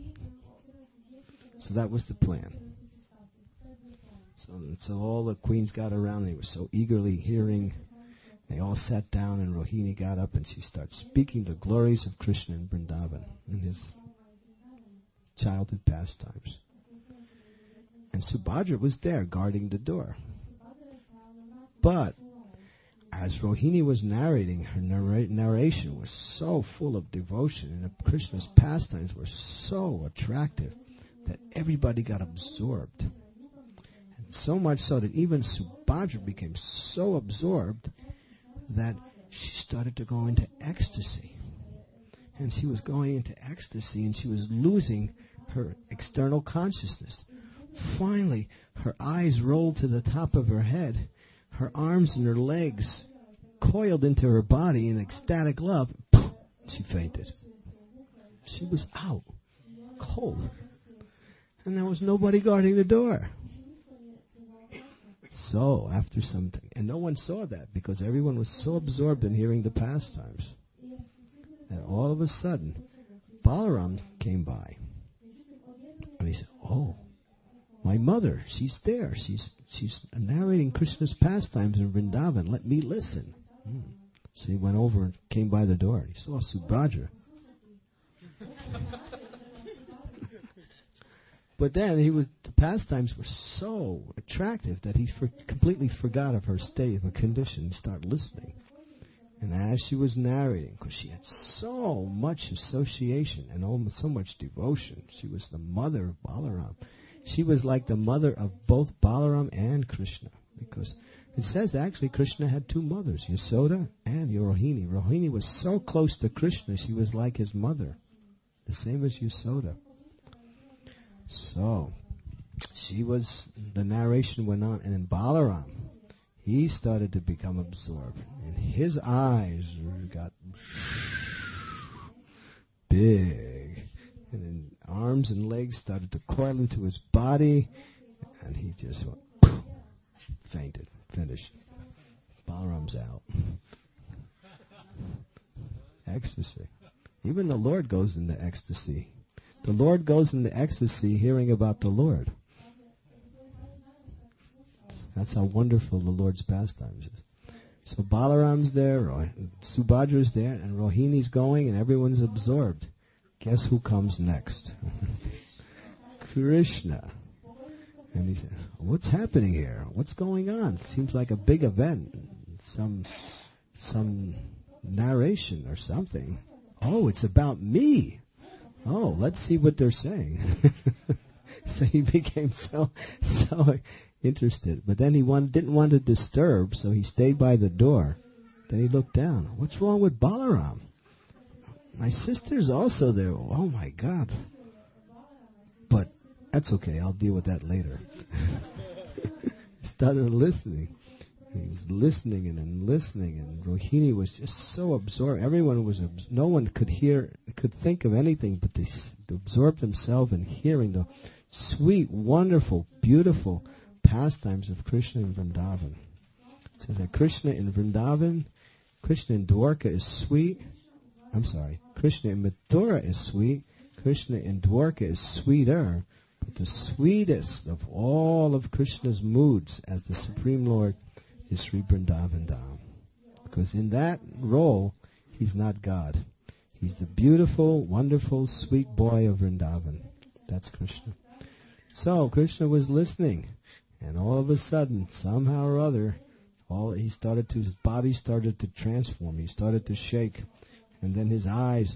So that was the plan. So, so all the queens got around. They were so eagerly hearing. They all sat down, and Rohini got up, and she started speaking the glories of Krishna in Vrindavan in his childhood pastimes. And Subhadra was there guarding the door. But as Rohini was narrating, her narr- narration was so full of devotion, and Krishna's pastimes were so attractive that everybody got absorbed. And so much so that even Subhadra became so absorbed that she started to go into ecstasy. And she was going into ecstasy, and she was losing her external consciousness. Finally, her eyes rolled to the top of her head. Her arms and her legs coiled into her body in ecstatic love. She fainted. She was out, cold. And there was nobody guarding the door. So, after some time, and no one saw that because everyone was so absorbed in hearing the pastimes that all of a sudden, Balaram came by. And he said, oh, my mother, she's there. She's she's narrating Krishna's pastimes in Vrindavan. Let me listen. Hmm. So he went over and came by the door. He saw Subhadra. But then he was, the pastimes were so attractive that he for, completely forgot of her state of a condition and started listening. And as she was narrating, because she had so much association and almost so much devotion, she was the mother of Balaram. She was like the mother of both Balaram and Krishna, because it says actually Krishna had two mothers, Yasoda and Rohini. Rohini was so close to Krishna, she was like his mother, the same as Yasoda. So, she was, the narration went on, and then Balaram, he started to become absorbed, and his eyes got big. And then arms and legs started to coil into his body, and he just went, poof, fainted, finished. Balaram's out. Ecstasy. Even the Lord goes into ecstasy. The Lord goes into ecstasy hearing about the Lord. That's how wonderful the Lord's pastimes is. So Balaram's there, Roh- Subhadra's there, and Rohini's going, and everyone's absorbed. Guess who comes next? Krishna. And he said, what's happening here? What's going on? It seems like a big event. Some, some narration or something. Oh, it's about me. Oh, let's see what they're saying. So he became so, so interested. But then he want, didn't want to disturb, so he stayed by the door. Then he looked down. What's wrong with Balaram? My sister's also there. Oh my God. But that's okay. I'll deal with that later. He started listening. He's listening and then listening, and Rohini was just so absorbed. Everyone was, abs- no one could hear, could think of anything, but they s- absorbed themselves in hearing the sweet, wonderful, beautiful pastimes of Krishna in Vrindavan. It says that Krishna in Vrindavan, Krishna in Dwarka is sweet. I'm sorry, Krishna in Mathura is sweet. Krishna in Dwarka is sweeter. But the sweetest of all of Krishna's moods as the Supreme Lord is Sri Vrindavan Dham. Because in that role, he's not God. He's the beautiful, wonderful, sweet boy of Vrindavan. That's Krishna. So Krishna was listening, and all of a sudden, somehow or other, all he started to, his body started to transform. He started to shake. And then his eyes,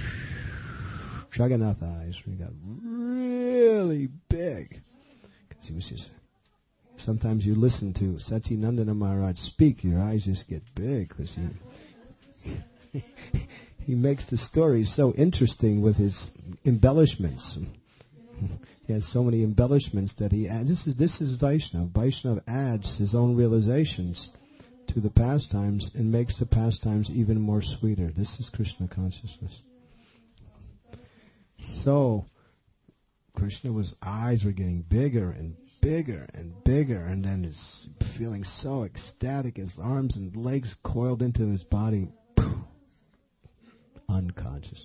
Jagannath eyes, he got really big. Because he was just, sometimes you listen to Satyanandana Maharaj speak, your eyes just get big because he, he makes the story so interesting with his embellishments. He has so many embellishments that he adds. This is, this is Vaishnava. Vaishnava adds his own realizations to the pastimes and makes the pastimes even more sweeter. This is Krishna consciousness. So, Krishna was eyes were getting bigger and bigger and bigger, and then he's feeling so ecstatic, his arms and legs coiled into his body, unconscious.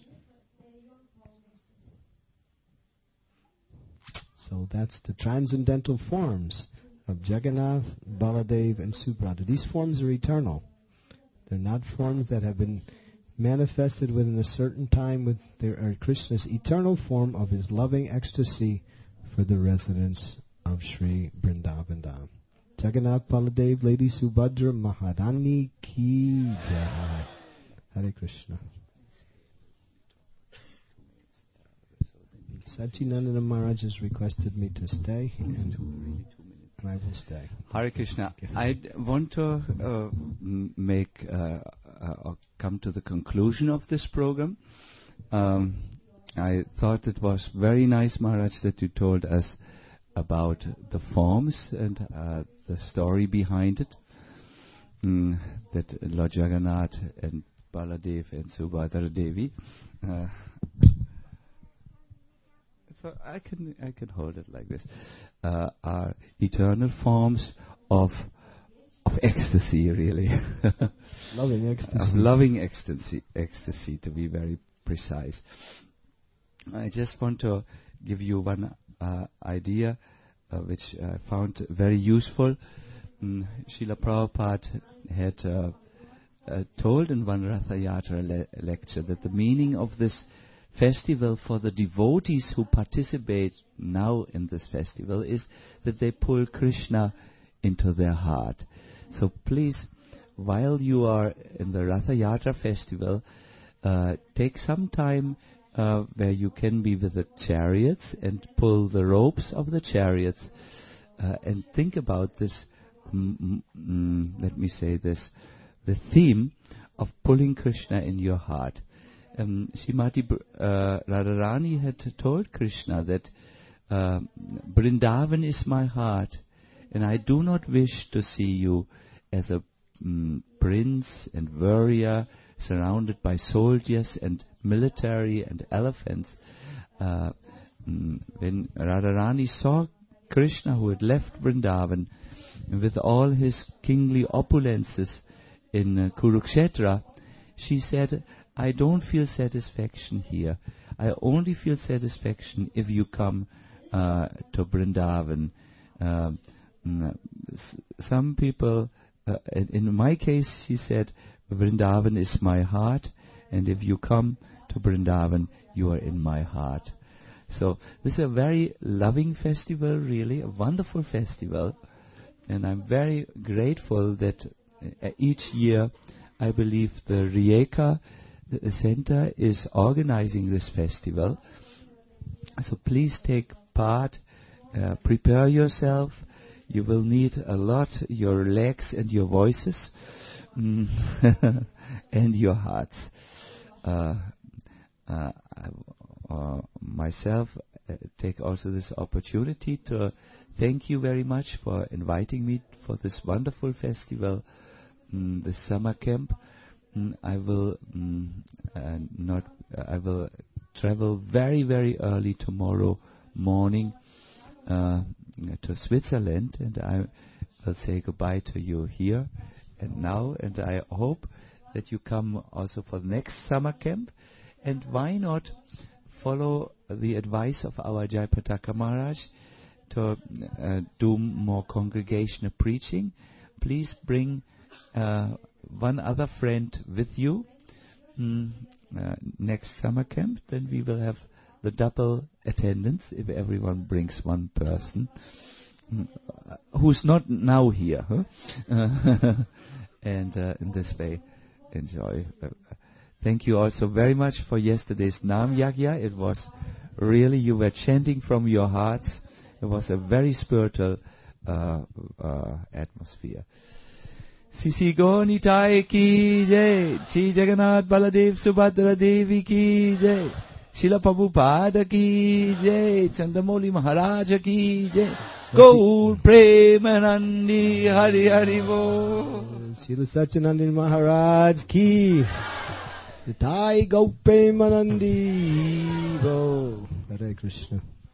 So that's the transcendental forms of Jagannath, Baladev, and Subhadra. These forms are eternal. They're not forms that have been manifested within a certain time. With They are Krishna's eternal form of his loving ecstasy for the residents of Sri Vrindavan Dham. Jagannath, Baladev, Lady Subhadra, Maharani Ki Jai. Hare Krishna. Satyanandana Maharaj has requested me to stay, and, and I will stay. Hare Krishna. I d- want to uh, m- make uh, uh, or come to the conclusion of this program. Um, I thought it was very nice, Maharaj, that you told us about the forms and uh, the story behind it. Mm, that Lord Jagannath and Baladev and Subhadra Devi. Uh, So I can I can hold it like this. Uh, are eternal forms of of ecstasy, really. Loving ecstasy. Of loving ecstasy, ecstasy, to be very precise. I just want to give you one uh, idea, uh, which I found very useful. Mm, Srila Prabhupada had uh, uh, told in one Ratha Yatra le- lecture that the meaning of this festival for the devotees who participate now in this festival is that they pull Krishna into their heart. So please, while you are in the Ratha Yatra festival, uh, take some time uh, where you can be with the chariots and pull the ropes of the chariots uh, and think about this, mm, mm, let me say this, the theme of pulling Krishna in your heart. Um, Srimati uh, Radharani had told Krishna that uh, Vrindavan is my heart, and I do not wish to see you as a um, prince and warrior surrounded by soldiers and military and elephants. Uh, mm, when Radharani saw Krishna, who had left Vrindavan with all his kingly opulences in uh, Kurukshetra, she said, I don't feel satisfaction here. I only feel satisfaction if you come uh, to Vrindavan. Uh, mm, s- some people, uh, in, in my case, she said, Vrindavan is my heart, and if you come to Vrindavan, you are in my heart. So this is a very loving festival, really, a wonderful festival. And I'm very grateful that uh, each year, I believe the Rijeka Center is organizing this festival. So please take part, uh, prepare yourself. You will need a lot your legs and your voices mm, and your hearts. Uh, uh, I, uh, myself uh, take also this opportunity to thank you very much for inviting me for this wonderful festival, mm, this summer camp. Mm, I will mm, uh, not. Uh, I will travel very very early tomorrow morning uh, to Switzerland, and I will say goodbye to you here and now. And I hope that you come also for the next summer camp. And why not follow the advice of our Jayapataka Maharaj to uh, do more congregational preaching? Please bring uh, one other friend with you mm, uh, next summer camp. Then we will have the double attendance if everyone brings one person mm, uh, who's not now here. Huh? Uh, and uh, in this way, enjoy. Uh, thank you also very much for yesterday's Nam Yagya. It was really, you were chanting from your hearts. It was a very spiritual uh, uh, atmosphere. Sisi Gonitai ki jai, Sri Jagannath Baladev Subhadra Devi ki jai, Srila Prabhupada ki jai, Chandamoli Maharaj ki jai, Gaur Premanandi Hari Hari Bo, Srila Satyananda Maharaj ki, Nitai Gaur Premanandi Bo. Hare Krishna.